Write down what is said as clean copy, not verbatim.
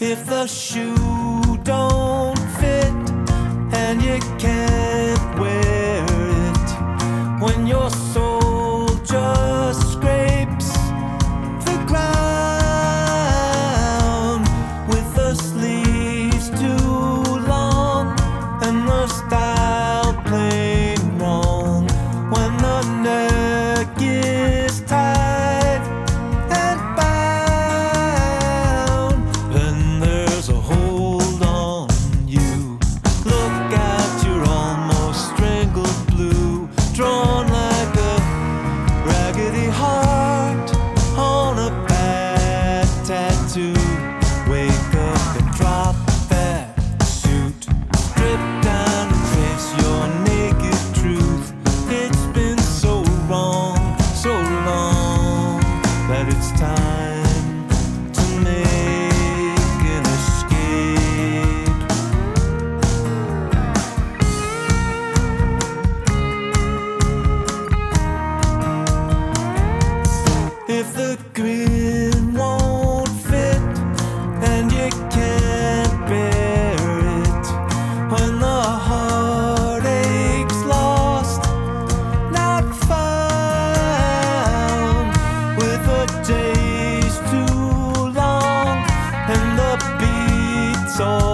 If the shoe don't fit and you can't wear it, when your soul just scrapes the ground with the sleeves too long and the style plain wrong, when the neck is tight and bound, then there's a hold on you. Look out, you're almost strangled blue, drawn like a raggedy heart on a bad tattoo. Wake up and drop that suit, strip down and face your naked truth. It's been so wrong, so long, that it's time to make an escape. If the grin won't fit and you can't bear it, when the heartache's lost, not found, with the days too long and the beats all